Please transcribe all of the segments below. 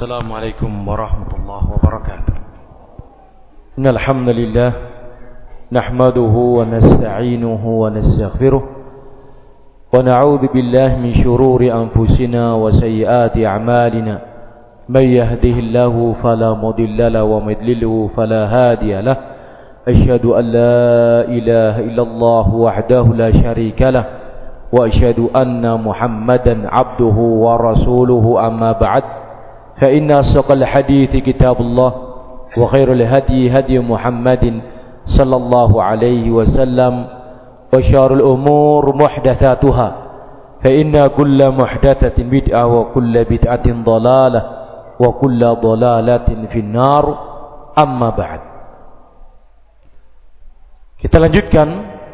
السلام عليكم ورحمة الله وبركاته. إن الحمد لله نحمده ونستعينه ونستغفره ونعوذ بالله من شرور أنفسنا وسيئات أعمالنا من يهده الله فلا مضل له ومن يضلل فلا هادي له أشهد أن لا إله إلا الله وحده لا شريك له وأشهد أن محمدا عبده ورسوله أما بعد فإن أصدق الحديث كتاب الله وخير الهدي هدي محمد صلى الله عليه وسلم وشر الأمور محدثاتها فإن كل محدثة بدعة وكل بدعة ضلالة وكل ضلالة في النار أما بعد. Kita lanjutkan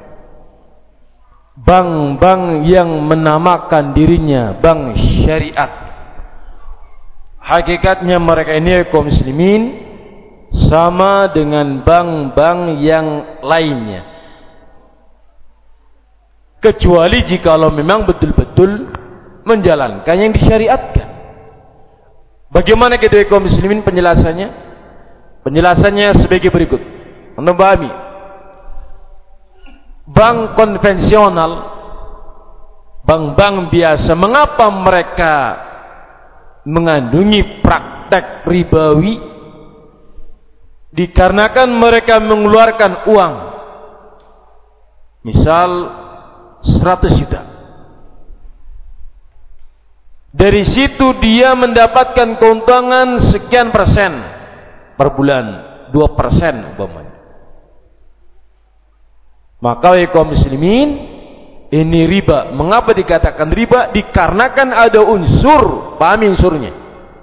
bank-bank yang menamakan dirinya bank syariat. Hakikatnya mereka ini kaum muslimin sama dengan bank-bank yang lainnya, kecuali jikalau memang betul-betul menjalankan yang disyariatkan. Bagaimana kita kaum muslimin penjelasannya? Penjelasannya sebagai berikut. Anda pahami? Bank konvensional, bank-bank biasa, mengapa mereka mengandungi praktek ribawi? Dikarenakan mereka mengeluarkan uang, misal 100 juta. Dari situ dia mendapatkan keuntungan sekian persen per bulan, 2% umpamanya. Maka kaum muslimin, ini riba. Mengapa dikatakan riba? Dikarenakan ada unsur, pahami unsurnya.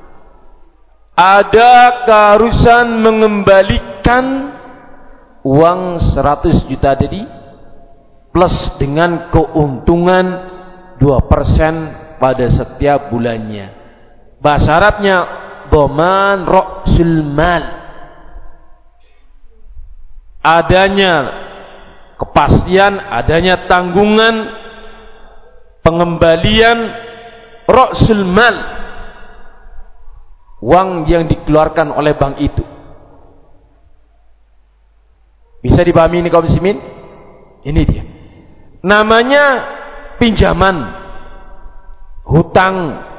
Ada keharusan mengembalikan uang 100 juta tadi plus dengan keuntungan 2% pada setiap bulannya. Bahasa Arabnya dhaman ra'sul mal. Adanya kepastian, adanya tanggungan pengembalian ra'sul mal, uang yang dikeluarkan oleh bank itu. Bisa dipahami ini kaum muslimin? Ini dia. Namanya pinjaman, hutang,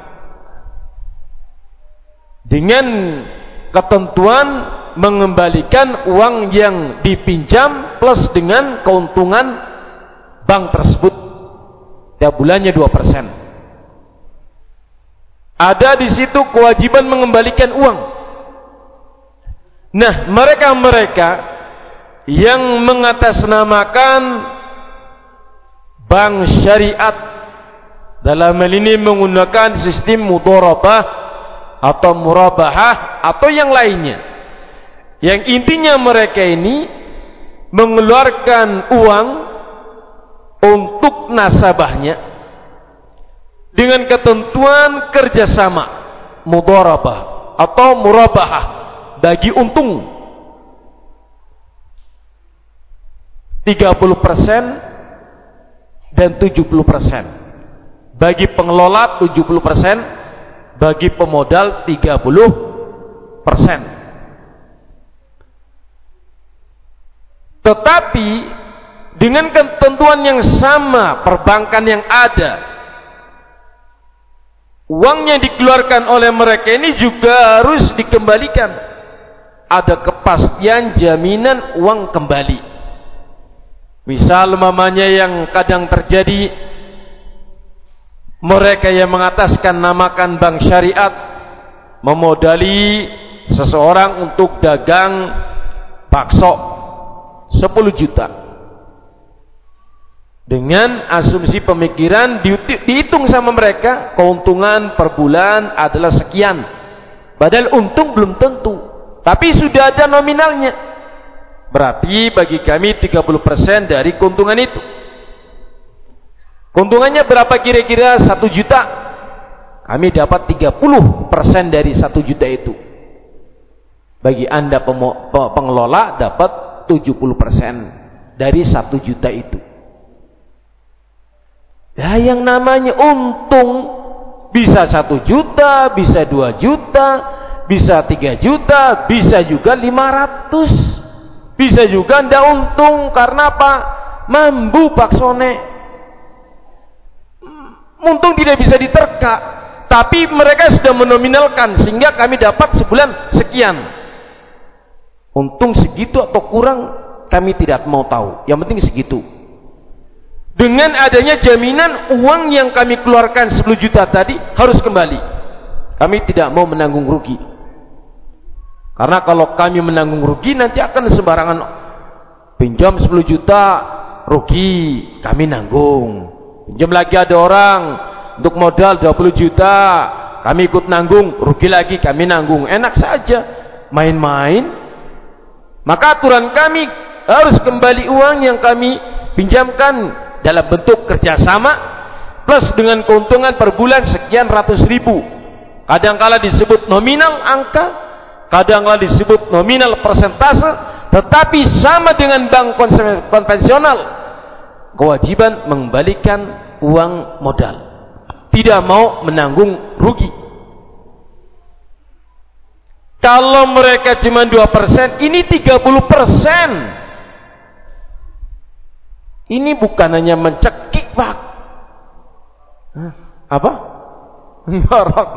dengan ketentuan mengembalikan uang yang dipinjam plus dengan keuntungan bank tersebut tiap bulannya 2%. Ada di situ kewajiban mengembalikan uang. Nah, mereka-mereka yang mengatasnamakan bank syariat dalam hal ini menggunakan sistem mudharabah atau murabahah atau yang lainnya, yang intinya mereka ini mengeluarkan uang untuk nasabahnya dengan ketentuan kerjasama mudharabah atau murabahah, bagi untung 30% dan 70%, bagi pengelola 70%, bagi pemodal 30%. Tetapi dengan ketentuan yang sama perbankan yang ada, uang yang dikeluarkan oleh mereka ini juga harus dikembalikan. Ada kepastian jaminan uang kembali. Misal umpamanya yang kadang terjadi, mereka yang mengataskan namakan bank syariat memodali seseorang untuk dagang bakso 10 juta dengan asumsi pemikiran dihitung sama mereka keuntungan per bulan adalah sekian, padahal untung belum tentu, tapi sudah ada nominalnya. Berarti bagi kami 30% dari keuntungan itu. Keuntungannya berapa kira-kira? 1 juta. Kami dapat 30% dari 1 juta itu. Bagi Anda pengelola dapat 70% dari 1 juta itu. Ya, yang namanya untung bisa 1 juta, bisa 2 juta, bisa 3 juta, bisa juga 500, bisa juga ndak untung. Karena apa? Mambu baksone, untung tidak bisa diterka, tapi mereka sudah menominalkan sehingga kami dapat sebulan sekian. Untung segitu atau kurang kami tidak mau tahu, yang penting segitu. Dengan adanya jaminan uang yang kami keluarkan 10 juta tadi harus kembali, kami tidak mau menanggung rugi. Karena kalau kami menanggung rugi nanti akan sembarangan pinjam 10 juta rugi, kami nanggung. Pinjam lagi ada orang untuk modal 20 juta, kami ikut nanggung, rugi lagi kami nanggung. Enak saja main-main. Maka aturan kami harus kembali uang yang kami pinjamkan dalam bentuk kerjasama plus dengan keuntungan per bulan sekian ratus ribu. Kadangkala disebut nominal angka, kadangkala disebut nominal persentase, tetapi sama dengan bank konvensional, kewajiban mengembalikan uang modal, tidak mau menanggung rugi. Kalau mereka cuma 2%, ini 30%. Ini bukan hanya mencekik, Pak. Apa? Ngorok.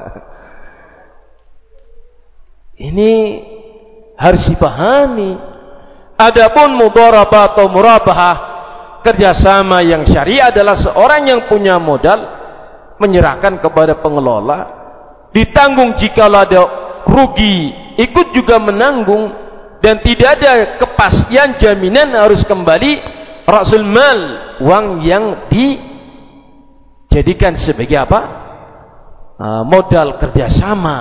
Ini harus dipahami. Adapun mudharabah atau murabahah, kerjasama yang syariah adalah seorang yang punya modal menyerahkan kepada pengelola, ditanggung jika ada rugi, ikut juga menanggung, dan tidak ada kepastian jaminan harus kembali rasul mal, uang yang dijadikan sebagai apa? Modal kerjasama.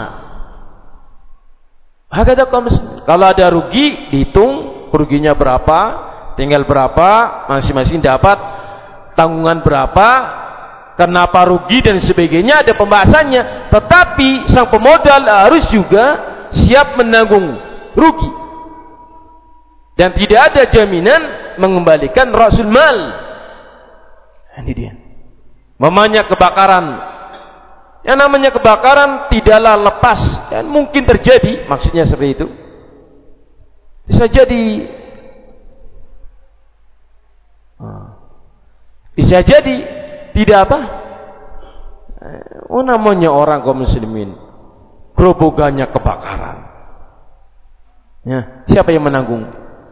Kalau ada rugi, dihitung ruginya berapa, tinggal berapa, masing-masing dapat tanggungan berapa, kenapa rugi dan sebagainya, ada pembahasannya. Tetapi sang pemodal harus juga siap menanggung rugi, dan tidak ada jaminan mengembalikan rasul mal. Ini dia. Mamanya kebakaran, yang namanya kebakaran tidaklah lepas, dan mungkin terjadi, maksudnya seperti itu. Bisa jadi tidak apa? Namanya orang kaum muslimin, gerobogannya kebakaran. Ya, siapa yang menanggung?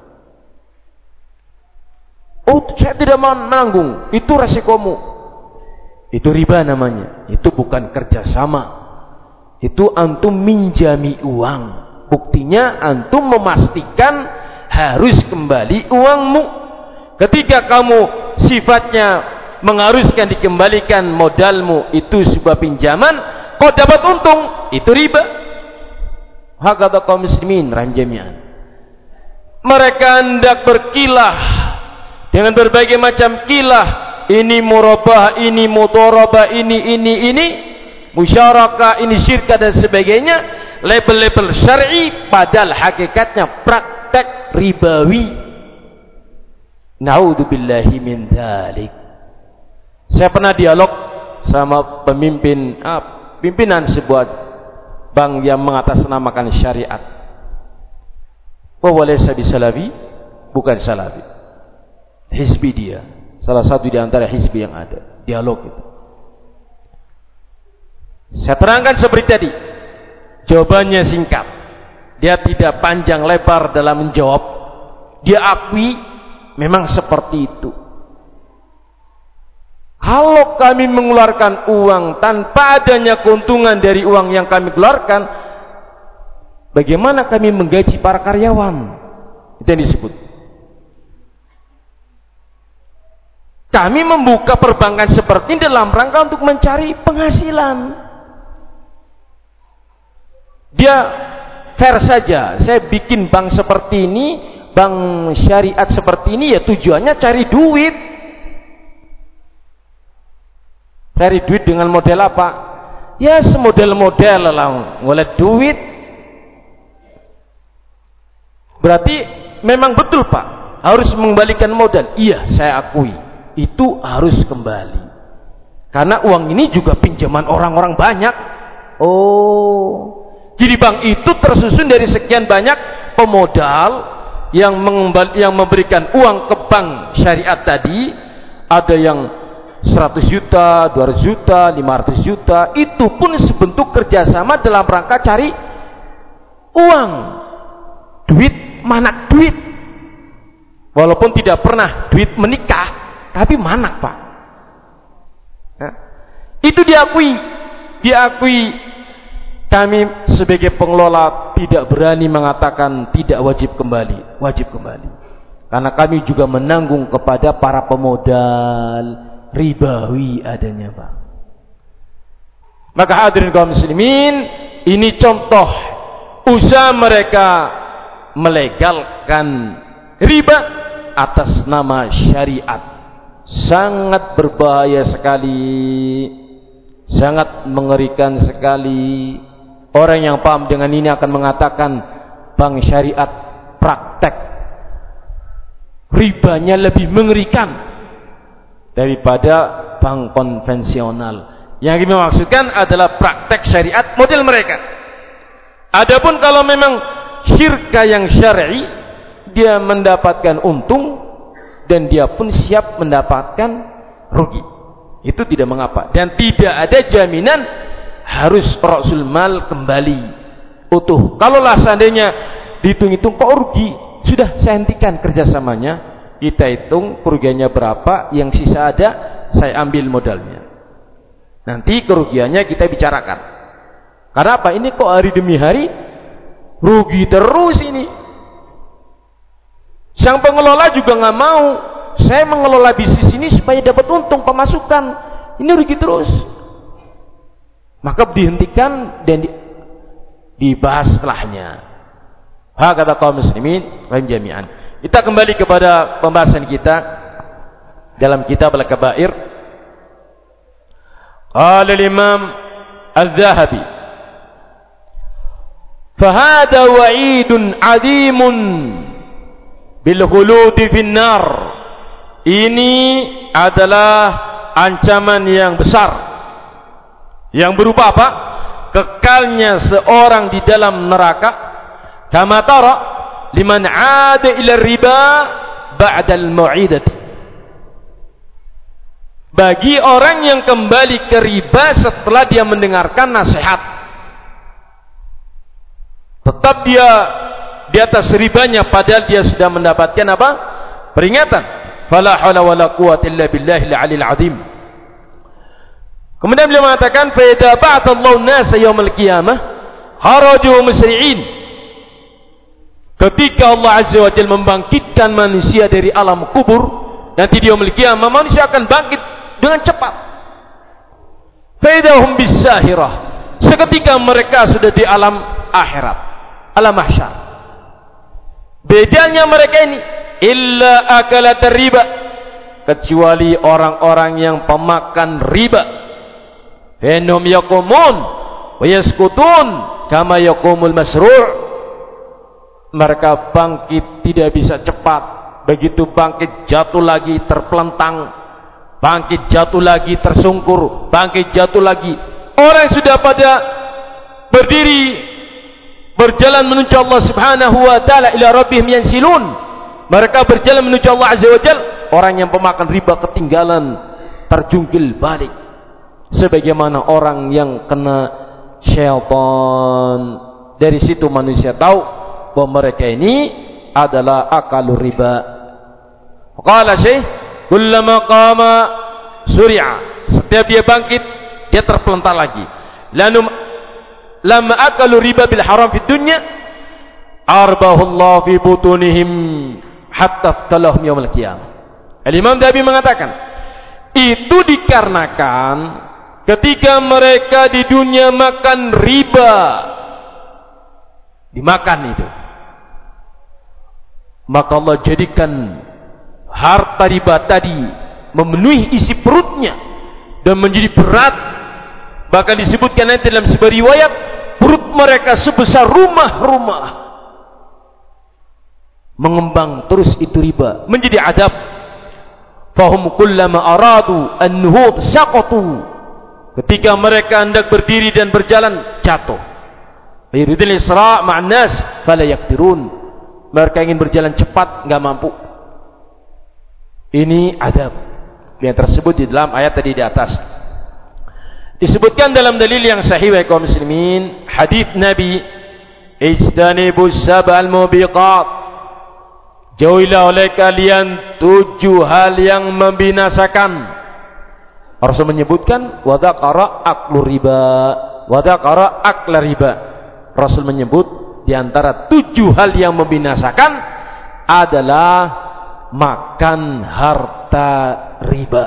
Saya tidak mau menanggung. Itu resikomu. Itu riba namanya. Itu bukan kerjasama. Itu antum minjami uang. Buktinya antum memastikan harus kembali uangmu. Ketika kamu sifatnya mengharuskan dikembalikan modalmu, itu sebuah pinjaman, kau dapat untung, itu riba. Hakata kaum muslimin rahim jami'an. Mereka hendak berkilah dengan berbagai macam kilah, ini murabah, ini mudharabah, ini musyarakah, ini syirkah dan sebagainya, label-label syar'i, padahal hakikatnya praktek ribawi. Naudzubillahi min dzalik. Saya pernah dialog sama pimpinan sebuah bank yang mengatasnamakan syariat. Walaysa bisalafi, bukan salafi, hizbi dia, salah satu di antara hizbi yang ada. Dialog itu saya terangkan seperti tadi. Jawabannya singkat, dia tidak panjang lebar dalam menjawab. Dia akui memang seperti itu. Kalau kami mengeluarkan uang tanpa adanya keuntungan dari uang yang kami keluarkan, bagaimana kami menggaji para karyawan? Itu yang disebut. Kami membuka perbankan seperti ini dalam rangka untuk mencari penghasilan. Dia fair saja. Saya bikin bank seperti ini, bank syariat seperti ini, ya tujuannya cari duit. Cari duit dengan model apa? Ya semodel-model lah, ngoleh duit. Berarti memang betul Pak, harus mengembalikan modal. Iya, saya akui, itu harus kembali. Karena uang ini juga pinjaman orang-orang banyak. Oh, jadi bank itu tersusun dari sekian banyak pemodal yang memberikan uang ke bank syariat tadi. Ada yang 100 juta, 200 juta, 500 juta. Itu pun sebentuk kerjasama dalam rangka cari uang, duit, manak duit. Walaupun tidak pernah duit menikah, tapi manak, Pak. Nah, itu diakui. Kami sebagai pengelola tidak berani mengatakan tidak wajib kembali. Karena kami juga menanggung kepada para pemodal ribawi adanya, Pak. Maka hadirin kaum muslimin, ini contoh usaha mereka melegalkan riba atas nama syariat. Sangat berbahaya sekali, sangat mengerikan sekali. Orang yang paham dengan ini akan mengatakan bank syariat praktek ribanya lebih mengerikan daripada bank konvensional. Yang dimaksudkan adalah praktek syariat model mereka. Adapun kalau memang syirka yang syar'i, dia mendapatkan untung dan dia pun siap mendapatkan rugi. Itu tidak mengapa, dan tidak ada jaminan harus Rasul Mal kembali utuh. Kalaulah seandainya dihitung-hitung kok rugi, sudah saya hentikan kerjasamanya. Kita hitung kerugiannya berapa, yang sisa ada saya ambil modalnya. Nanti kerugiannya kita bicarakan. Karena apa? Ini kok hari demi hari rugi terus ini. Sang pengelola juga nggak mau. Saya mengelola bisnis ini supaya dapat untung pemasukan. Ini rugi terus. Maka dihentikan dan dibahas setelahnya. Hakata kaum muslimin rahim jami'an. Kita kembali kepada pembahasan kita dalam kitab Al-Kaba'ir. Qala al-Imam Al-Zahabi, "Fahada wa'idun 'azimun bil khuludi fin nar." Ini adalah ancaman yang besar yang berupa apa? Kekalnya seorang di dalam neraka. Kama tara liman 'ada ila riba ba'da al-mau'idati. Bagi orang yang kembali ke riba setelah dia mendengarkan nasihat, tetap dia di atas ribanya padahal dia sudah mendapatkan apa? Peringatan. Fala haula wala quwwata illa billahil 'aliyil 'azim. Kemudian beliau mengatakan, fa idza ba'atha Allahu an-nasa yaumil qiyamah haraju musri'in. Ketika Allah Azza wa Jalla membangkitkan manusia dari alam kubur, nanti di yaumil qiyamah manusia akan bangkit dengan cepat. Fa idza hum bis-sahirah. Seketika mereka sudah di alam akhirat, alam mahsyar. Bedanya mereka ini illa akalat riba, kecuali orang-orang yang pemakan riba. Fenum yaqumun wa yaskutun kama yaqumul masru'. Mereka bangkit tidak bisa cepat. Begitu bangkit jatuh lagi terpelentang, bangkit jatuh lagi tersungkur, bangkit jatuh lagi. Orang sudah pada berdiri berjalan menuju Allah Subhanahu wa taala ila rabbihim yansilun. Mereka berjalan menuju Allah Azza wa Jalla. Orang yang pemakan riba ketinggalan, terjungkil balik. Sebagaimana orang yang kena syaitan. Dari situ manusia tahu bahwa mereka ini adalah akalur riba. Qala Syekh, kullama qama sur'a. Setiap dia bangkit, dia terpelentar lagi. Lamma akalu riba bil haram fid dunya, arbahullah fi butunihim hatta talahum yaumil qiyamah. Al-Imam Dhabi mengatakan, itu dikarenakan ketika mereka di dunia makan riba, dimakan itu, maka Allah jadikan harta riba tadi memenuhi isi perutnya dan menjadi berat. Bahkan disebutkan nanti dalam sebuah riwayat, perut mereka sebesar rumah-rumah. Mengembang terus itu riba, menjadi adab. Fahum kullama aradu an-nuhud saqatu. Ketika mereka hendak berdiri dan berjalan, jatuh. Yuridul isra' ma'an nas fala yaqdirun. Mereka ingin berjalan cepat, enggak mampu. Ini adab yang tersebut di dalam ayat tadi di atas. Disebutkan dalam dalil yang sahih wa kaum muslimin, hadis Nabi, "Ijtanibus sab'al mubiqat." Jauhilah oleh kalian 7 hal yang membinasakan. Rasul menyebutkan wa dzakara aklu riba, wa dzakara akla riba. Rasul menyebut di antara 7 hal yang membinasakan adalah makan harta riba.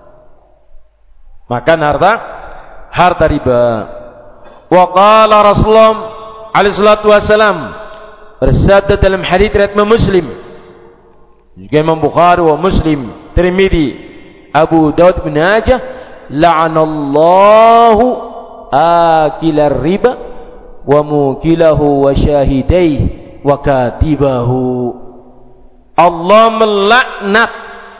Makan harta riba. Wa qala Rasulullah alaihi salatu wasalam bersabda dalam hadis riwayat Muslim, juga Imam Bukhari wa Muslim, Tirmidzi, Abu Daud bin Majah, la'anallahu akilar riba wa mukilahu wa syahidaihi wa katibahu. Allah melaknat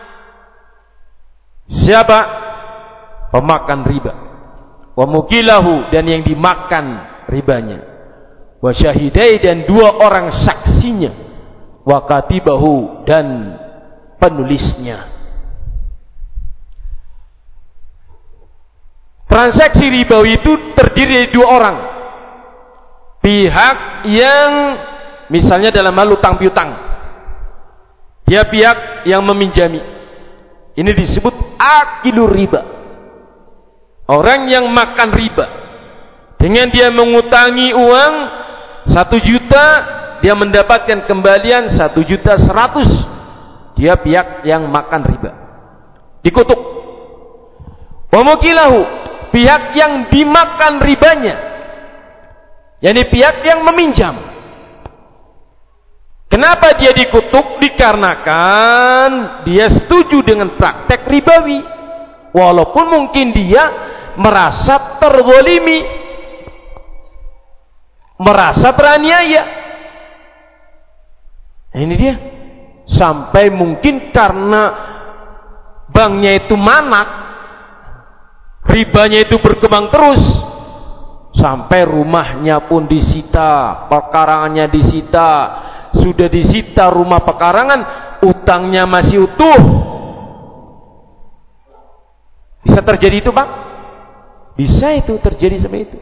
siapa? Pemakan riba, wa mukilahu, dan yang dimakan ribanya, wa syahidaihi, dan 2 orang saksinya, wa katibahu, dan penulisnya. Transaksi ribawi itu terdiri dari 2 orang. Pihak yang misalnya dalam hal utang piutang, dia pihak yang meminjami. Ini disebut akilur riba. Orang yang makan riba. Dengan dia mengutangi uang 1 juta, dia mendapatkan kembalian 1.100.000. Dia pihak yang makan riba, dikutuk. Wa mukilahu, pihak yang dimakan ribanya, yakni pihak yang meminjam. Kenapa dia dikutuk? Dikarenakan dia setuju dengan praktek ribawi, walaupun mungkin dia merasa terzalimi, merasa teraniaya. Nah, ini dia. Sampai mungkin karena banknya itu manak, ribanya itu berkembang terus, sampai rumahnya pun disita, pekarangannya disita, sudah disita rumah pekarangan, utangnya masih utuh. Bisa terjadi itu, Pak? Bisa itu terjadi seperti itu.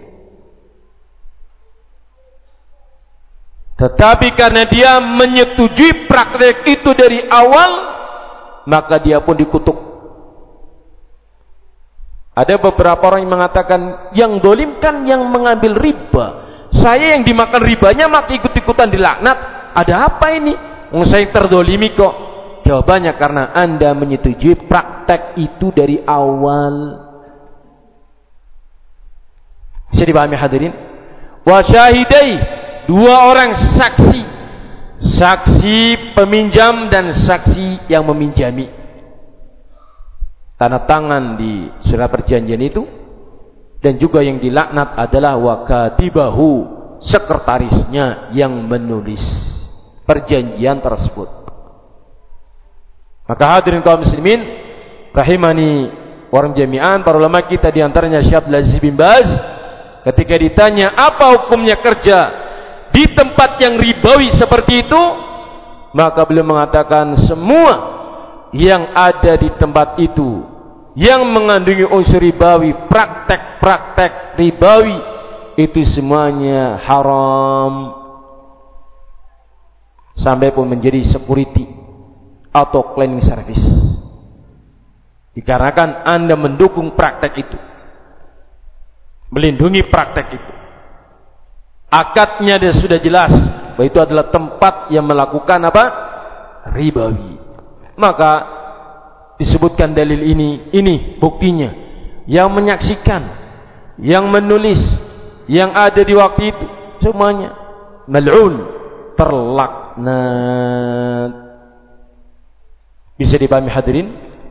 Tetapi karena dia menyetujui praktek itu dari awal, maka dia pun dikutuk. Ada beberapa orang yang mengatakan, yang dolim kan yang mengambil riba, saya yang dimakan ribanya maka ikut-ikutan dilaknat. Ada apa ini? Saya terdolimi kok. Jawabannya karena Anda menyetujui praktek itu dari awal. Bisa dipahami hadirin? Wa syahidai, 2 orang saksi, saksi peminjam dan saksi yang meminjami. Tanda tangan di surat perjanjian itu. Dan juga yang dilaknat adalah wa katibahu, sekretarisnya yang menulis perjanjian tersebut. Maka hadirin kaum muslimin rahimani warahmatullahi jami'an, para ulama kita di antaranya Syekh Abdul Aziz bin Baz, ketika ditanya apa hukumnya kerja di tempat yang ribawi seperti itu, maka beliau mengatakan semua yang ada di tempat itu yang mengandungi unsur ribawi, praktek-praktek ribawi, itu semuanya haram, sampai pun menjadi security atau cleaning service. Dikarenakan Anda mendukung praktek itu, melindungi praktek itu, akadnya dia sudah jelas bahwa itu adalah tempat yang melakukan apa? Ribawi. Maka disebutkan dalil ini buktinya. Yang menyaksikan, yang menulis, yang ada di waktu itu, semuanya mal'un, terlaknat. Bisa dipahami hadirin?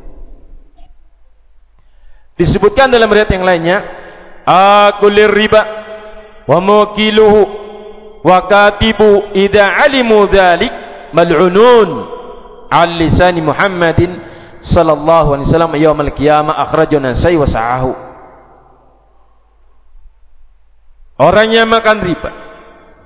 Disebutkan dalam riwayat yang lainnya, akulir riba wa mukiluhu wa katibu idza alimu dzalik mal'unun al lisani Muhammadin sallallahu alaihi wasallam yaumil qiyamah, akhrajahu Nasai wa sa'ahu. Orang yang makan riba,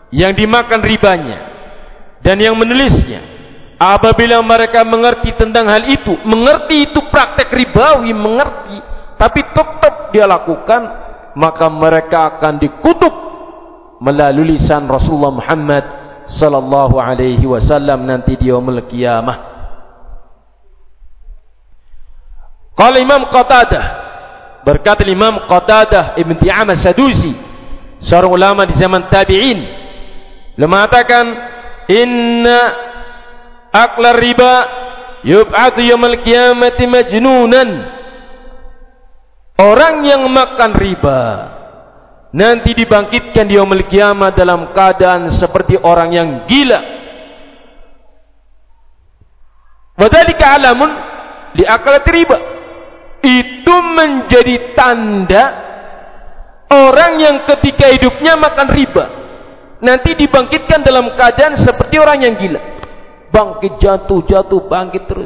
yang dimakan ribanya dan yang menulisnya, apabila mereka mengerti tentang hal itu, mengerti itu praktek ribawi, mengerti, tapi tetap dia lakukan, maka mereka akan dikutuk melalui lisan Rasulullah Muhammad sallallahu alaihi wasallam nanti di yaumul qiyamah. Qala Imam Qatadah, berkata Imam Qatadah Ibn Di'amah Sadusi, seorang ulama di zaman tabi'in, beliau mengatakan, inna aklar riba yub'atu yaumil qiyamati majnunan. Orang yang makan riba nanti dibangkitkan di yaumul qiyamah dalam keadaan seperti orang yang gila. Wadzalika alamun li akalat riba. Itu menjadi tanda orang yang ketika hidupnya makan riba nanti dibangkitkan dalam keadaan seperti orang yang gila. Bangkit, jatuh, bangkit terus.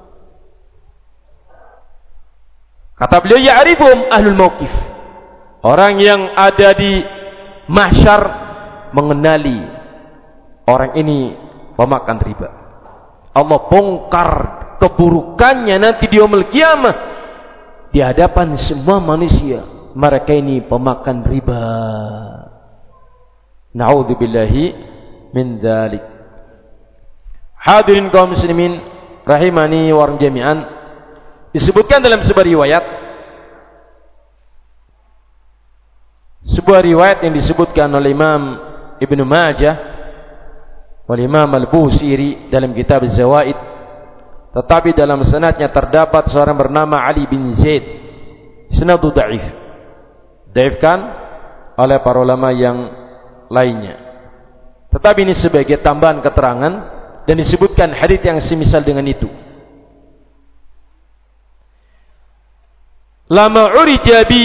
Kata beliau, ya'rifuhum ahlul mauqif. Orang yang ada di mahsyar mengenali orang ini pemakan riba. Allah bongkar keburukannya nanti di yaumul qiyamah di hadapan semua manusia. Mereka ini pemakan riba. Na'udzubillahi min dzalik. Hadirin kaum muslimin rahimani wa jami'an, disebutkan dalam sebuah riwayat yang disebutkan oleh Imam Ibnu Majah wal Imam Al-Busiri dalam kitab Az-Zawaid, tetapi dalam sanadnya terdapat seorang bernama Ali bin Zaid, sanadu dhaif, dhaifkan oleh para ulama yang lainnya. Tetapi ini sebagai tambahan keterangan dan disebutkan hadis yang semisal dengan itu. Lama urija bi,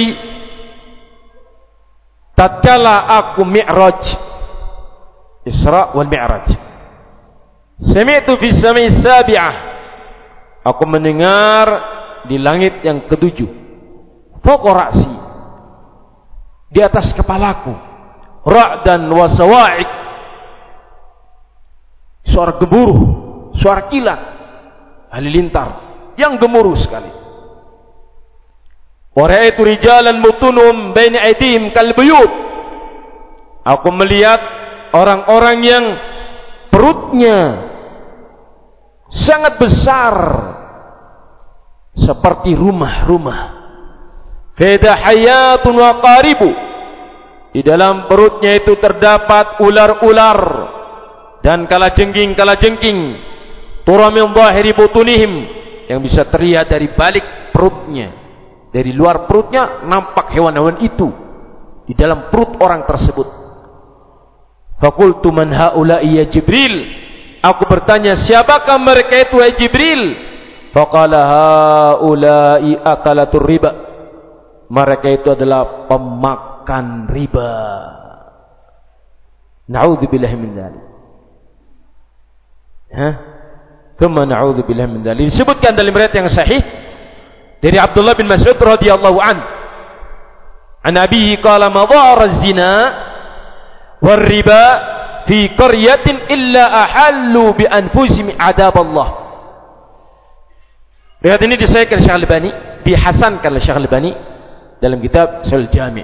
tatkala aku mi'raj, Isra wal Mi'raj, sami'tu fi samai sabi'ah, aku mendengar di langit yang ketujuh, fawqa ra'si, di atas kepalaku, ra'dan wa sawa'iq, suara gemuruh, suara kilat, halilintar yang gemuruh sekali. Wa ra'aitu rijalan butunhum baina aydihim kal buyut, aku melihat orang-orang yang perutnya sangat besar seperti rumah-rumah. Fida hayatun wa qaribu, di dalam perutnya itu terdapat ular-ular dan kalajengking tura min dhahiri butunihim, yang bisa terlihat dari balik perutnya. Dari luar perutnya nampak hewan-hewan itu di dalam perut orang tersebut. Faqultu man haula'i ya Jibril, aku bertanya, siapakah mereka itu ya Jibril? Faqala haula'i akalatur riba, mereka itu adalah pemakan riba. Na'udzubillahi min dzalik. Tsumma na'udzubillahi min dzalik. Disebutkan dalam riwayat yang sahih dari Abdullah bin Mas'ud radhiyallahu an abihi qala ma dhara zina war riba fi qaryatin illa ahallu bi anfusihim adab Allah. Riwayat ini disahihkan Syekh Al-Albani, dihasankan oleh Syekh Al-Albani dalam kitab Sahih Jami'.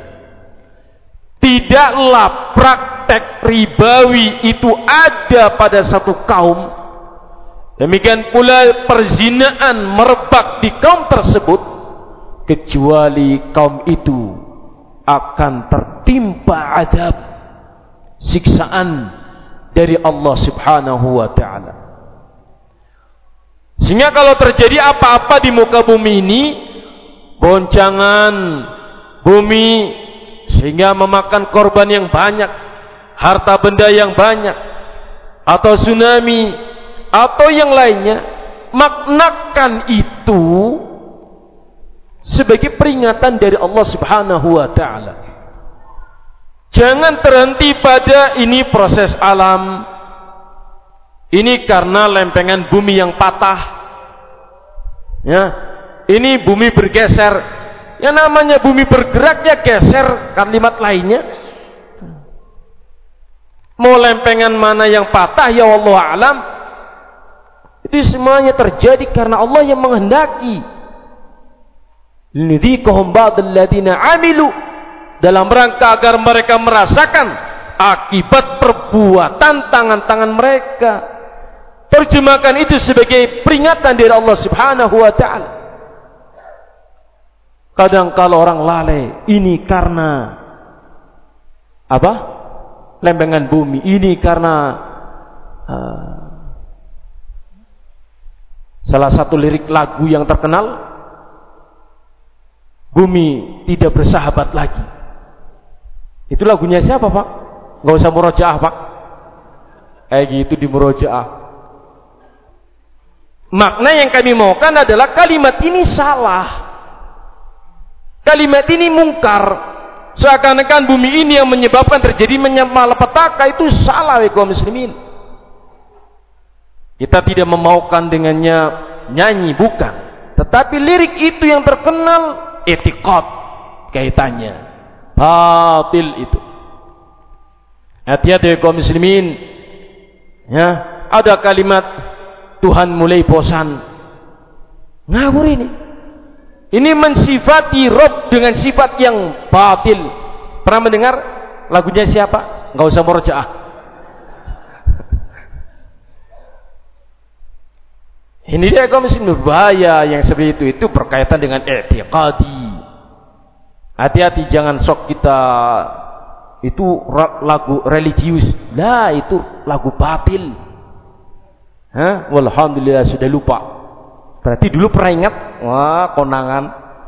Tidaklah praktek ribawi itu ada pada satu kaum, demikian pula perzinaan merebak di kaum tersebut, kecuali kaum itu akan tertimpa adab, siksaan dari Allah Subhanahu wa ta'ala. Sehingga kalau terjadi apa-apa di muka bumi ini, goncangan bumi sehingga memakan korban yang banyak, harta benda yang banyak, atau tsunami atau yang lainnya, maknakan itu sebagai peringatan dari Allah Subhanahu wa ta'ala. Jangan terhenti pada ini proses alam, ini karena lempengan bumi yang patah, ya, ini bumi bergeser. Yang namanya bumi bergerak ya geser kalimat lainnya. mau lempengan mana yang patah ya Allah alam. Itu semuanya terjadi karena Allah yang menghendaki. Linudziqahum ba'dal ladzina 'amilu, dalam rangka agar mereka merasakan akibat perbuatan tangan-tangan mereka. Terjemahkan itu sebagai peringatan dari Allah Subhanahu wa taala. Kadang kalau orang lalai, ini karena apa? Lempengan bumi, ini karena salah satu lirik lagu yang terkenal, bumi tidak bersahabat lagi. Itu lagunya siapa, Pak? Gak usah murojaah, Pak. Kayak gitu di murojaah. Makna yang kami maukan adalah kalimat ini salah. Kalimat ini mungkar. Seakan-akan bumi ini yang menyebabkan terjadi malapetaka, itu salah ya kaum muslimin. Kita tidak memaukan dengannya nyanyi, bukan. Tetapi lirik itu yang terkenal, i'tiqad kaitannya. Batil itu. Hati-hati kaum muslimin. Ya, ada kalimat Tuhan mulai bosan. Ngawur ini. Ini mensifati Rabb dengan sifat yang batil. Pernah mendengar lagunya siapa? Enggak usah murojaah. Ini dia kaum muslimin, bahaya yang seperti itu berkaitan dengan i'tiqadi. Hati-hati, jangan sok kita itu lagu religius. Lah, itu lagu batil. Walhamdulillah sudah lupa. Berarti dulu pernah ingat. Wah, konangan.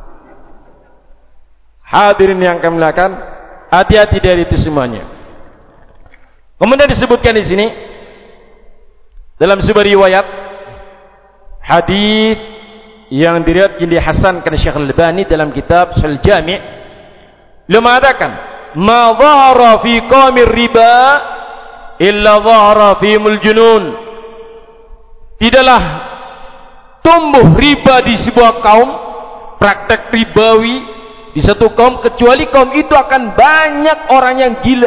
Hadirin yang kami muliakan, hati-hati dari itu semuanya. Kemudian disebutkan di sini dalam sebuah riwayat hadis yang diriwayatkan dihasankan Syekh Al-Albani dalam kitab Sahih Jami', beliau mengatakan, "Ma dhahara fi qaumir riba illa dhahara fihimul junun." Tidaklah tumbuh riba di sebuah kaum, praktek ribawi di satu kaum, kecuali kaum itu akan banyak orang yang gila,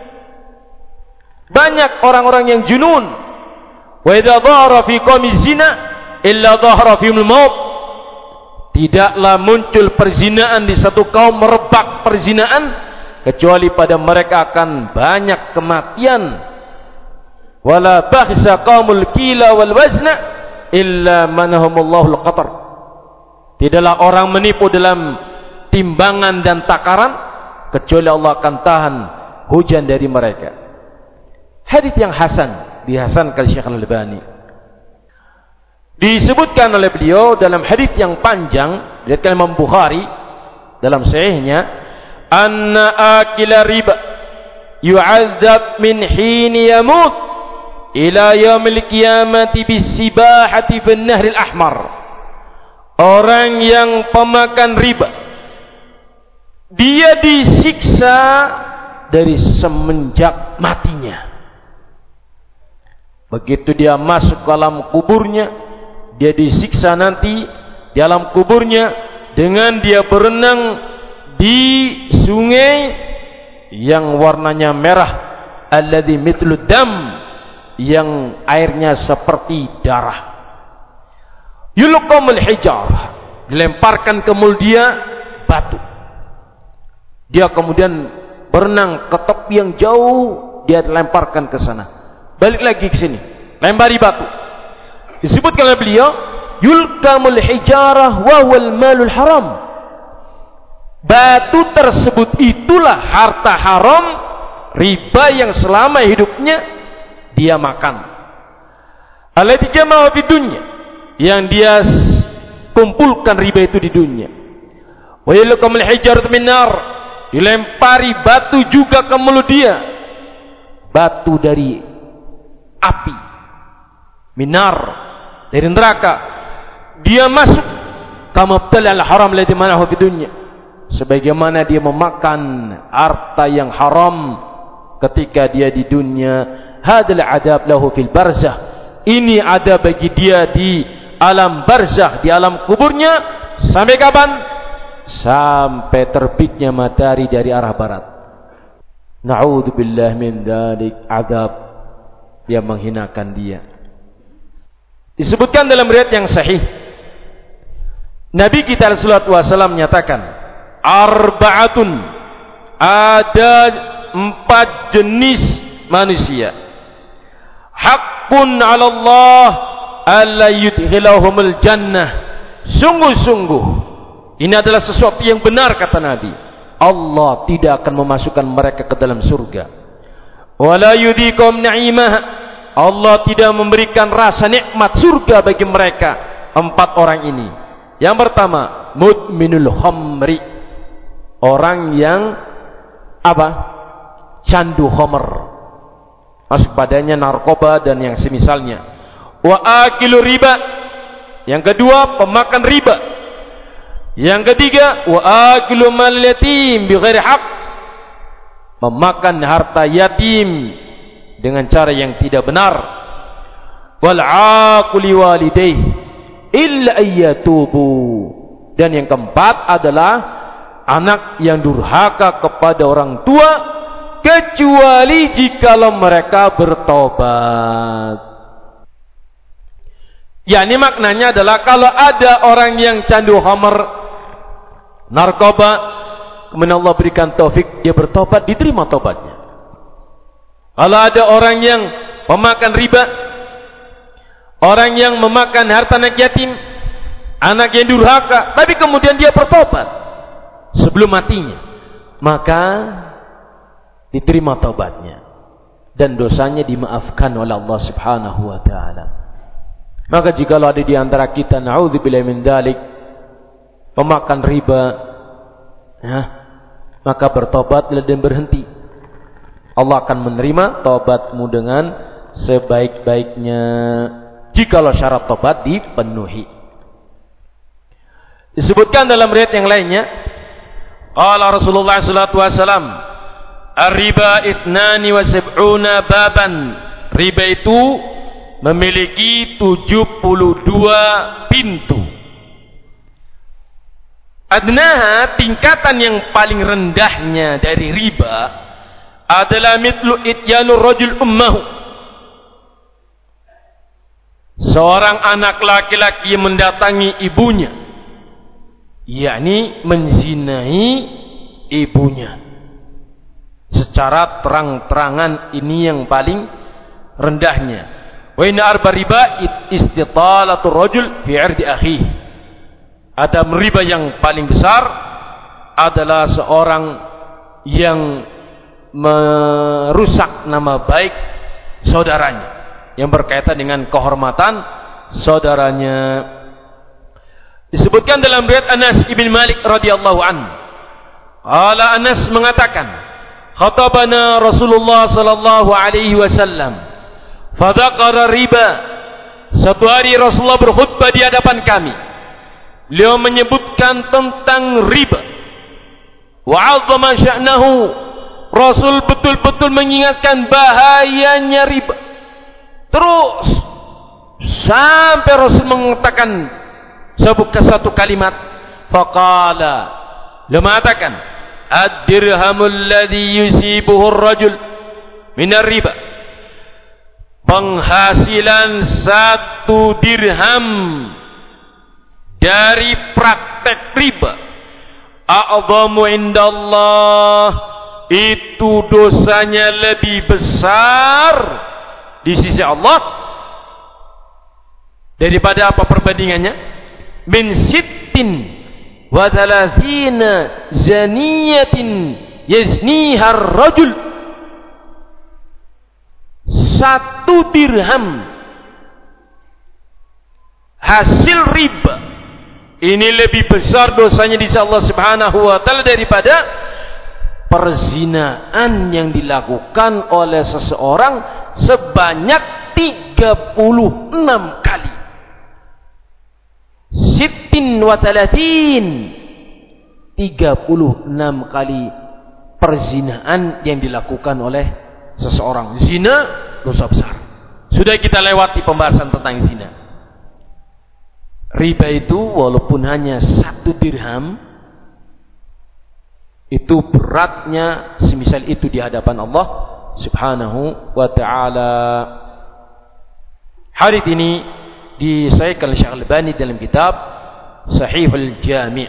banyak orang-orang yang junun. Wa idza dhahara fi qaumi zina illa dhahara fihimul maut. Tidaklah muncul perzinaan di satu kaum, merebak perzinaan, kecuali pada mereka akan banyak kematian. Wala bakhsa qaumul kila wal wazna illa manahumullahu al-qatar. Tidaklah orang menipu dalam timbangan dan takaran, kecuali Allah akan tahan hujan dari mereka. Hadis yang hasan, dihasankan Syekh Al-Albani. Disebutkan oleh beliau dalam hadis yang panjang dari Imam Bukhari dalam sahihnya, anna akila riba yu'adzab min hini yamut ila yaumil qiyamati bisibahati fin nahril ahmar. Orang yang pemakan riba, dia disiksa dari semenjak matinya. Begitu dia masuk ke alam kuburnya, dia disiksa nanti di alam kuburnya dengan dia berenang di sungai yang warnanya merah, alladzi mithlu dam, yang airnya seperti darah. Yulqamul hijar, dilemparkan ke mulut dia batu. Dia kemudian berenang ke tepi yang jauh, dia dilemparkan ke sana. Balik lagi ke sini, lempari batu. Disebutkan oleh beliau, yulqamul hijarah wa wal malul haram. Batu tersebut itulah harta haram, riba yang selama hidupnya dia makan. Allati jama'a fi dunya, yang dia kumpulkan riba itu di dunia. Wa yulqamul hijaratu min nar, dilempari batu juga ke mulut dia, batu dari api, minar, dari neraka. Dia masuk kama talal haram ladzi manahu fi dunya, sebagaimana dia memakan harta yang haram ketika dia di dunia. Hadal adab lahu fil barzakh, ini ada bagi dia di alam barzakh, di alam kuburnya. Sampai kapan? Sampai terbitnya matahari dari arah barat. Na'udzubillah min dzalik, azab yang menghinakan dia. Disebutkan dalam riwayat yang sahih, Nabi kita sallallahu alaihi wasallam menyatakan, arba'atun, ada 4 jenis manusia, haqqun 'ala Allah alla yudkhilahumul jannah, sungguh-sungguh ini adalah sesuatu yang benar kata Nabi, Allah tidak akan memasukkan mereka ke dalam surga. Wala yudhiqum na'imah, Allah tidak memberikan rasa nikmat surga bagi mereka. 4 orang ini. Yang pertama, mudminul khamri, orang yang apa? Candu khamr, masuk padanya narkoba dan yang semisalnya. Wa akilu riba, yang kedua pemakan riba. Yang ketiga, wa akilu mal yatim bighairi haq, memakan harta yatim dengan cara yang tidak benar. Wal aquli walidayhi illa ayyatubu, dan yang keempat adalah anak yang durhaka kepada orang tua kecuali jikalau mereka bertobat. Ya, ini maknanya adalah kalau ada orang yang candu khamr, narkoba, kemudian Allah berikan taufik dia bertobat, diterima tobatnya. Kalau ada orang yang pemakan riba, orang yang memakan harta anak yatim, anak yang durhaka, tapi kemudian dia bertobat sebelum matinya, maka diterima tobatnya dan dosanya dimaafkan oleh Allah Subhanahu wa taala. Maka jikalau ada di antara kita, na'udzubillahi min dzalik, pemakan riba, ya, maka bertobatlah dan berhenti. Allah akan menerima tobatmu dengan sebaik-baiknya jikalau syarat tobat dipenuhi. Disebutkan dalam riwayat yang lainnya, qala Rasulullah sallallahu alaihi wasallam, ar-riba 72 baban, riba itu memiliki 72 pintu. Adnaha, tingkatan yang paling rendahnya dari riba adalah mitlu ityanur rajul ummahu, seorang anak laki-laki yang mendatangi ibunya, yakni menzinai ibunya secara terang-terangan. Ini yang paling rendahnya. Wa inna arba riba istitalatul rajul fi 'irdi akhihi. Ada riba yang paling besar adalah seorang yang merusak nama baik saudaranya, yang berkaitan dengan kehormatan saudaranya. Disebutkan dalam riwayat Anas ibn Malik radhiyallahu anhu, qala Anas mengatakan, khatabana Rasulullah sallallahu alaihi wasallam fadzakara riba. Satu hari Rasulullah berkhutbah di hadapan kami, beliau menyebutkan tentang riba. Wa'azzama sya'nahu, Rasul betul-betul mengingatkan bahayanya riba. Terus sampai Rasul mengatakan satu kalimat, faqala, beliau mengatakan, ad-dirhamul ladzi yusibuhu ar-rajul minar riba, penghasilan 1 dirham dari praktek riba, a'zamu indallah, itu dosanya lebih besar di sisi Allah daripada apa perbandingannya? Min sittin wa thalathina zaniyatin yazniha ar-rajul. 1 dirham hasil riba ini lebih besar dosanya di sisi Allah Subhanahu wa taala daripada perzinaan yang dilakukan oleh seseorang sebanyak 36 kali. Sittin wa talatin, 36 kali perzinaan yang dilakukan oleh seseorang. Zina dosa besar. Sudah kita lewati pembahasan tentang zina. Riba itu walaupun hanya 1 dirham, itu beratnya semisal itu di hadapan Allah Subhanahu wa ta'ala. Hadits ini disahihkan oleh Syekh Al-Albani dalam kitab Sahihul Jami'.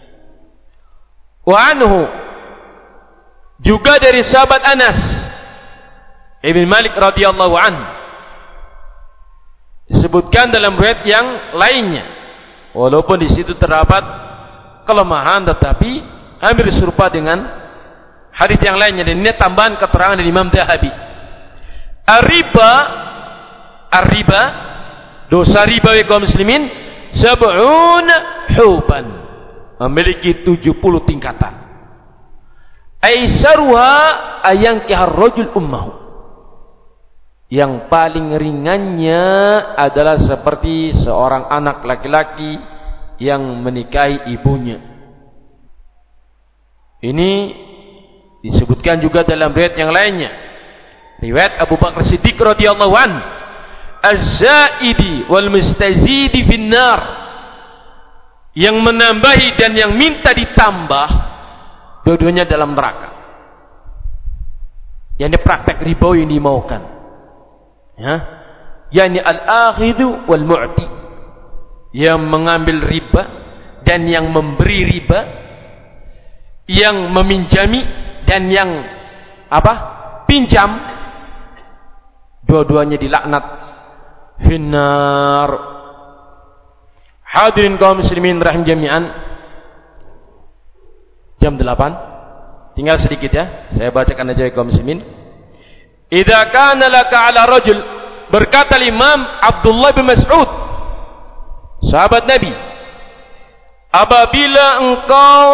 Wa anhu, juga dari sahabat Anas Ibn Malik radhiyallahu anhu, disebutkan dalam riwayat yang lainnya, walaupun di situ terdapat kelemahan tetapi hampir serupa dengan hadits yang lainnya, dan ini tambahan keterangan dari Imam Zahabi. Ar-riba, dosa riba kaum muslimin, 70 huban, memiliki 70 tingkatan. Aisaruha ayankihar rajul ummahu, yang paling ringannya adalah seperti seorang anak laki-laki yang menikahi ibunya. Ini disebutkan juga dalam riwayat yang lainnya, riwayat Abu Bakar Siddiq radhiyallahu anhu, az-zaidi wal mustazidi finnar, yang menambahi dan yang minta ditambah, dua-duanya dalam neraka. Yang praktek ribawi yang dimaukan, ya, yakni al-akhidhu wal mu'ti, yang mengambil riba dan yang memberi riba, yang meminjami dan yang pinjam, dua-duanya dilaknat finnar. Hadirin kaum muslimin rahim jami'an, jam 8 tinggal sedikit ya, saya bacakan aja kaum muslimin. Idza kana laka ala rajul, berkata Imam Abdullah bin Mas'ud, sahabat Nabi, apabila engkau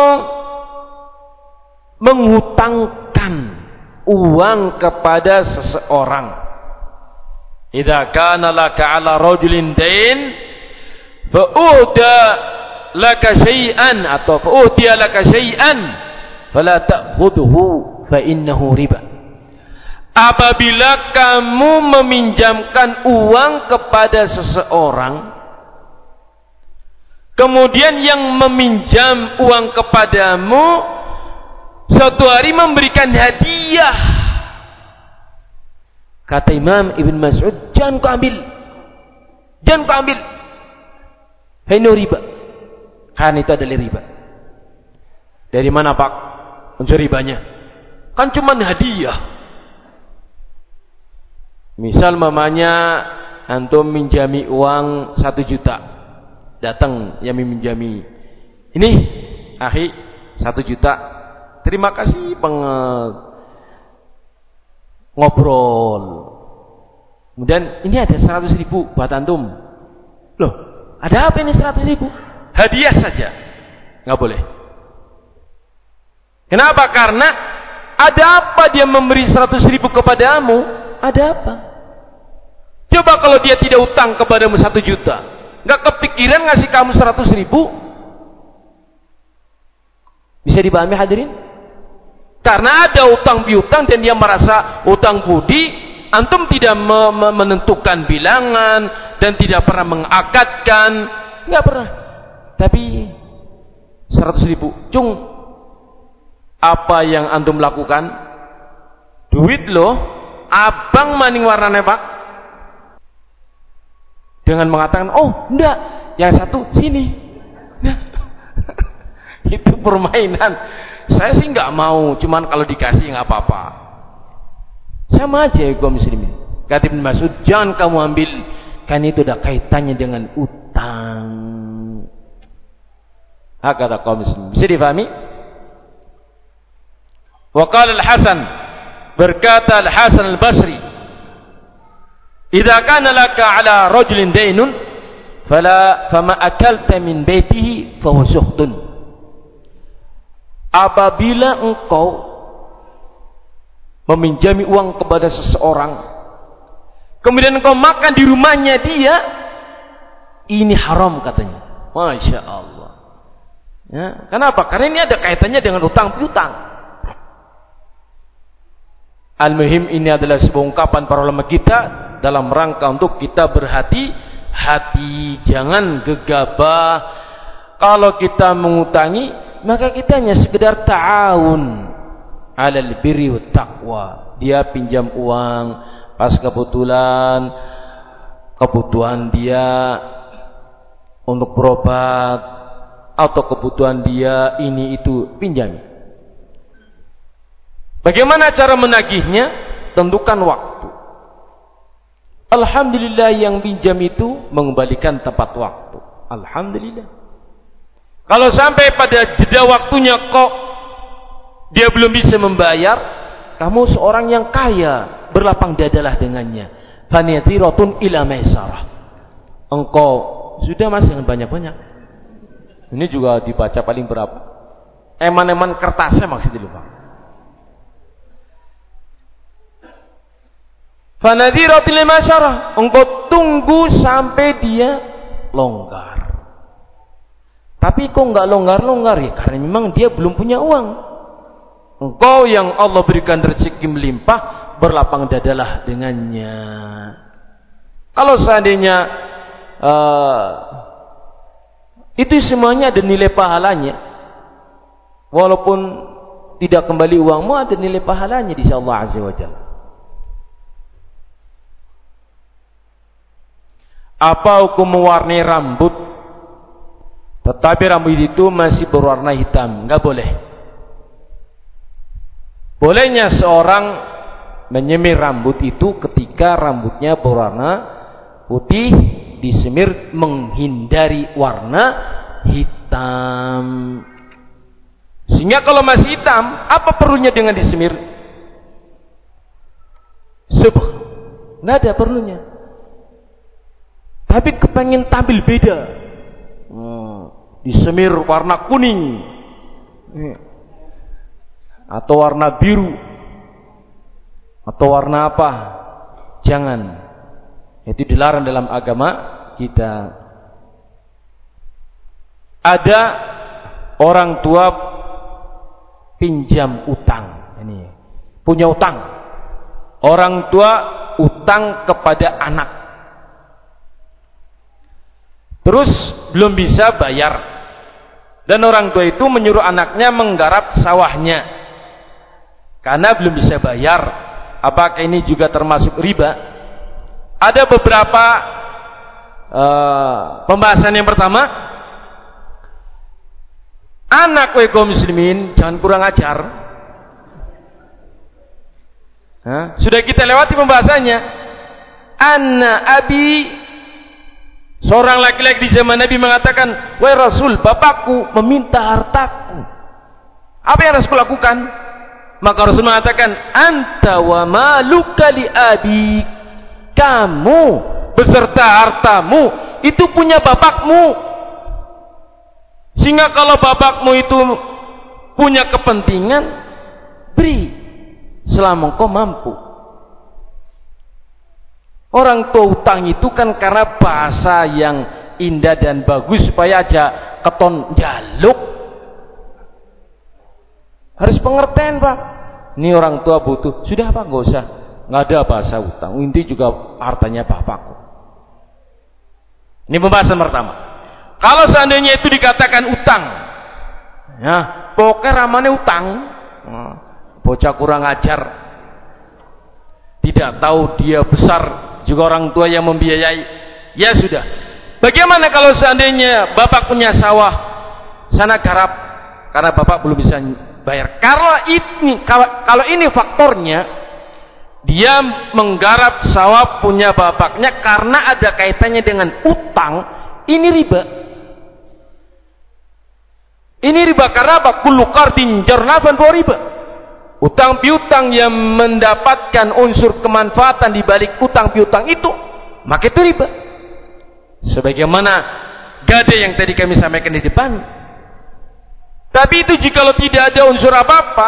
menghutangkan uang kepada seseorang, idza kana laka ala rajulin dain fa'uda laka syai'an atau fa'udiya laka syai'an fala ta'khudhu fa innahu riba. Apabila kamu meminjamkan uang kepada seseorang, kemudian yang meminjam uang kepadamu suatu hari memberikan hadiah, kata Imam Ibn Mas'ud, jangan kau ambil, ini riba, kan itu adalah riba. Dari mana Pak unsur ribanya? Kan cuma hadiah. Misal mamanya antum minjami uang 1 juta, datang yang meminjami, ini akhi 1 juta, terima kasih ngobrol. Kemudian ini ada 100.000 buat antum. Loh, ada apa ini 100.000? Hadiah saja, nggak boleh. Kenapa? Karena ada apa dia memberi 100.000 kepadamu? Ada apa? Coba kalau dia tidak utang kepadamu 1 juta, nggak kepikiran ngasih kamu 100.000? Bisa dipahami hadirin? Karena ada utang piutang dan dia merasa utang budi, antum tidak menentukan bilangan dan tidak pernah mengakadkan, nggak pernah. Tapi 100.000, cung, apa yang antum lakukan? Duit loh, abang maning warnanya Pak. Dengan mengatakan, oh enggak, yang satu sini. Nah, itu permainan. Saya sih nggak mau, cuman kalau dikasih nggak apa-apa. Sama aja ya kaum muslimin. Kata Ibn Mas'ud, jangan kamu ambil, kan itu ada kaitannya dengan utang. Kata kaum muslimin. Bisa difahami? Wa qala Al-Hasan, berkata Al-Hasan Al-Basri, idza kana laka ala rajulin daynun fama akalta min baitihi fa huwa suhtun. Apabila engkau meminjami uang kepada seseorang, kemudian engkau makan di rumahnya dia, ini haram katanya. Masya Allah. Ya, kenapa? Karena ini ada kaitannya dengan utang piutang. Al-muhim, ini adalah sebuah ungkapan para ulama kita dalam rangka untuk kita berhati-hati, jangan gegabah. Kalau kita mengutangi, maka kita hanya sekedar ta'awun 'alal birri wat taqwa. Dia pinjam uang pas kebutuhan dia untuk berobat atau kebutuhan dia ini itu, pinjam. Bagaimana cara menagihnya? Tentukan waktu. Alhamdulillah yang pinjam itu mengembalikan tepat waktu. Alhamdulillah. Kalau sampai pada jeda waktunya kok dia belum bisa membayar, kamu seorang yang kaya, berlapang dadalah dengannya. Fanidhiratun ila maisarah. Engkau sudah masih dengan banyak-banyak. Ini juga dibaca paling berapa? Eman-eman kertasnya maksudnya lupa. Fanadhiratil masyarah, engkau tunggu sampai dia longgar. Tapi kok enggak longgar-longgar ya? Karena memang dia belum punya uang. Engkau yang Allah berikan rezeki melimpah, berlapang dadalah dengannya. Kalau seandainya itu semuanya ada nilai pahalanya, walaupun tidak kembali uangmu, ada nilai pahalanya di sisi Allah Azza wa Jalla. Apa hukum mewarnai rambut tetapi rambut itu masih berwarna hitam? Enggak boleh. Bolehnya seorang menyemir rambut itu ketika rambutnya berwarna putih, disemir menghindari warna hitam. Sehingga kalau masih hitam, apa perlunya dengan disemir? Nggak ada perlunya. Tapi kepengen tampil beda, disemir warna kuning atau warna biru atau warna apa, jangan. Itu dilarang dalam agama kita. Ada orang tua pinjam utang, ini punya utang. Orang tua utang kepada anak, terus belum bisa bayar, dan orang tua itu menyuruh anaknya menggarap sawahnya karena belum bisa bayar. Apakah ini juga termasuk riba? Ada beberapa pembahasan. Yang pertama, anak kaum muslimin jangan kurang ajar. Sudah kita lewati pembahasannya. Anna abi, seorang laki-laki di zaman Nabi mengatakan, wahai Rasul, bapakku meminta hartaku. Apa yang Rasul lakukan? Maka Rasul mengatakan, anta wa maluka li abik. Kamu beserta hartamu itu punya bapakmu. Sehingga kalau bapakmu itu punya kepentingan, beri selama engkau mampu. Orang tua utang itu kan karena bahasa yang indah dan bagus supaya aja keton jaluk. Harus pengertian, Pak. Ini orang tua butuh. Sudah, Pak, enggak usah. Enggak ada bahasa utang. Inti juga hartanya bapakku. Ini pembahasan pertama. Kalau seandainya itu dikatakan utang, ya, pokoknya ramane utang. Bocah kurang ajar, tidak tahu dia besar, juga orang tua yang membiayai. Ya sudah. Bagaimana kalau seandainya bapak punya sawah, sana garap, karena bapak belum bisa bayar. Kalau ini faktornya, dia menggarap sawah punya bapaknya karena ada kaitannya dengan utang, ini riba. Ini riba karena apa? Kullu qardin jarnafan fa riba. Utang piutang yang mendapatkan unsur kemanfaatan di balik utang piutang itu, maka itu riba. Sebagaimana gade yang tadi kami sampaikan di depan. Tapi itu jikalau tidak ada unsur apa-apa,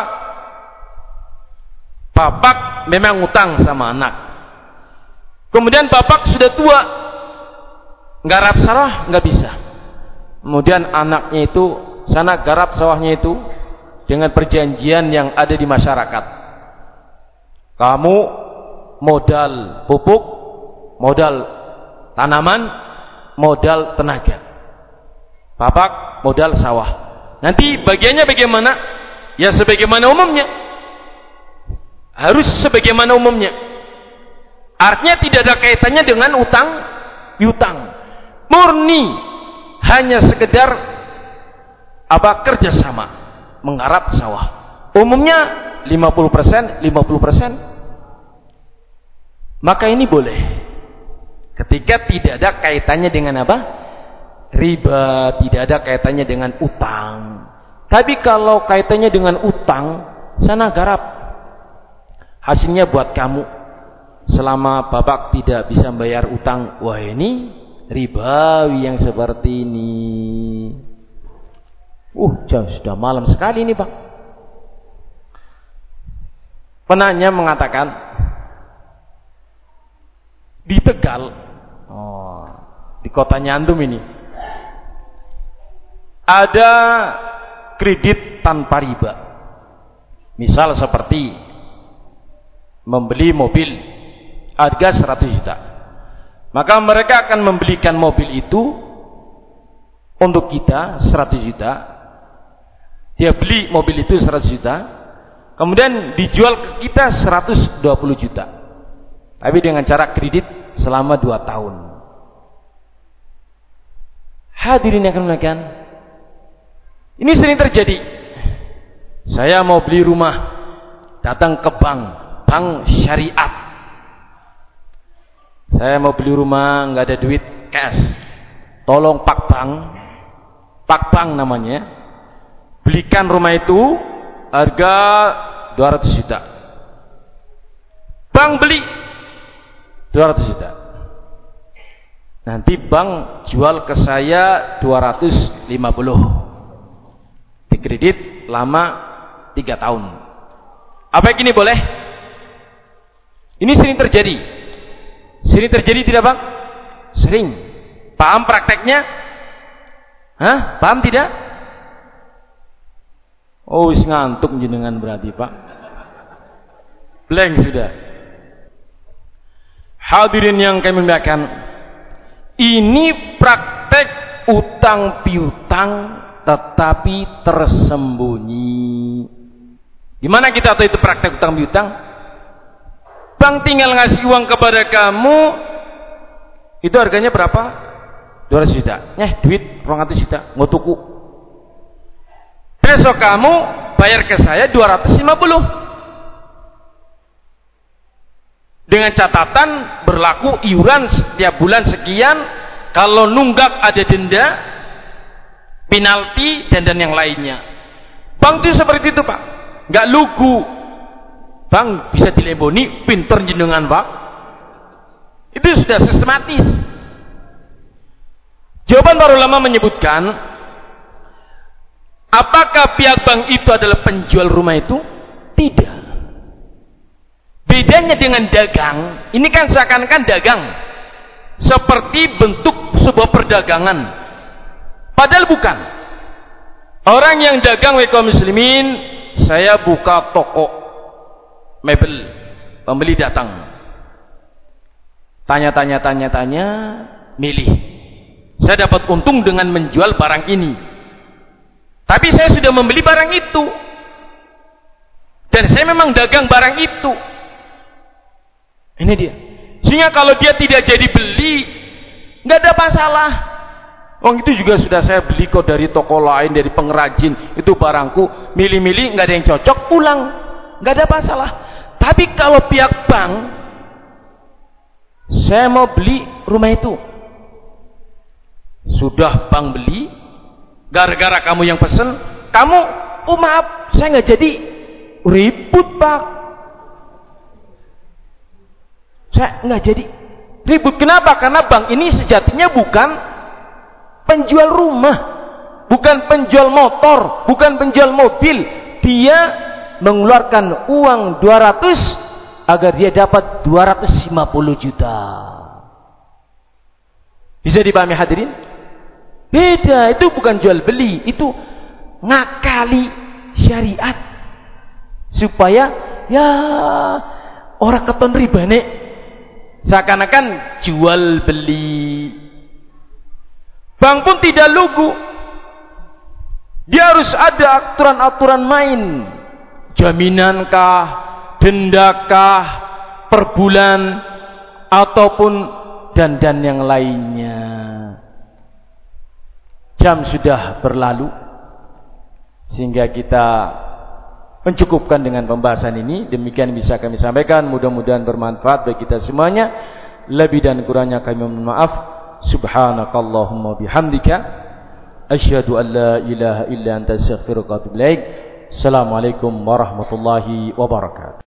bapak memang utang sama anak. Kemudian bapak sudah tua, garap sawah nggak bisa. Kemudian anaknya itu sana garap sawahnya itu dengan perjanjian yang ada di masyarakat. Kamu modal pupuk, modal tanaman, modal tenaga. Bapak modal sawah. Nanti bagiannya bagaimana? Ya sebagaimana umumnya. Harus sebagaimana umumnya. Artinya tidak ada kaitannya dengan utang piutang. Murni hanya sekedar kerjasama menggarap sawah. Umumnya 50%, 50%. Maka ini boleh. Ketika tidak ada kaitannya dengan riba, tidak ada kaitannya dengan utang. Tapi kalau kaitannya dengan utang, sana garap. Hasilnya buat kamu. Selama bapak tidak bisa membayar utang, wah ini ribawi yang seperti ini. Sudah malam sekali ini, Pak. Penanya mengatakan di Tegal, di kotanya antum ini, ada kredit tanpa riba. Misal seperti membeli mobil harga 100 juta. Maka mereka akan membelikan mobil itu untuk kita 100 juta. Dia beli mobil itu 100 juta, kemudian dijual ke kita 120 juta. Tapi dengan cara kredit selama 2 tahun. Hadirin yang dimuliakan, ini sering terjadi. Saya mau beli rumah, datang ke bank syariat. Saya mau beli rumah, nggak ada duit cash. Tolong Pak Bank namanya, belikan rumah itu harga 200 juta. Bank beli 200 juta. Nanti bank jual ke saya 250. Dikredit lama 3 tahun. Apa yang ini boleh? Ini sering terjadi. Sering terjadi tidak, Bang? Sering. Paham prakteknya? Paham tidak? Wis ngantuk jenengan berarti, Pak. Blank sudah. Hadirin yang kami muliakan, ini praktek utang piutang tetapi tersembunyi. Gimana kita tahu itu praktek utang piutang? Bank tinggal ngasih uang kepada kamu, itu harganya berapa? 200 juta. Duit 200 juta, mau tuku. Besok kamu bayar ke saya 250. Dengan catatan berlaku iuran setiap bulan sekian, kalau nunggak ada denda, penalti dan yang lainnya. Bank itu seperti itu, Pak. Enggak lugu. Bank bisa dileboni, pinter jenengan, Pak. Itu sudah sistematis. Jawaban para ulama menyebutkan, apakah pihak bank itu adalah penjual rumah itu? Tidak. Bedanya dengan dagang, ini kan seakan-akan dagang, seperti bentuk sebuah perdagangan. Padahal bukan. Orang yang dagang kaum muslimin, saya buka toko mebel, pembeli datang, tanya, milih. Saya dapat untung dengan menjual barang ini, tapi saya sudah membeli barang itu, dan saya memang dagang barang itu. Ini dia. Sehingga kalau dia tidak jadi beli, nggak ada masalah. Itu juga sudah saya beli kok dari toko lain, dari pengrajin, itu barangku, milih-milih nggak ada yang cocok, pulang, nggak ada masalah. Tapi kalau pihak bank, saya mau beli rumah itu, sudah bank beli, gara-gara kamu yang pesen, kamu, maaf, saya nggak jadi, ribut, Pak. Saya nggak jadi ribut. Kenapa? Karena bank ini sejatinya bukan penjual rumah, bukan penjual motor, bukan penjual mobil. Dia mengeluarkan uang 200 agar dia dapat 250 juta. Bisa dipahami hadirin? Beda, itu bukan jual beli, itu ngakali syariat supaya ya orang keton ribane. Seakan-akan jual beli. Bank pun tidak lugu. Dia harus ada aturan-aturan main. Jaminankah, dendakah, per bulan, ataupun dan yang lainnya. Jam sudah berlalu, sehingga kita mencukupkan dengan pembahasan ini. Demikian bisa kami sampaikan, mudah-mudahan bermanfaat bagi kita semuanya. Lebih dan kurangnya kami mohon maaf. Subhanakallahumma bihamdika asyhadu an la ilaha illa anta astaghfiruka wa atubu ilaik. Assalamualaikum warahmatullahi wabarakatuh.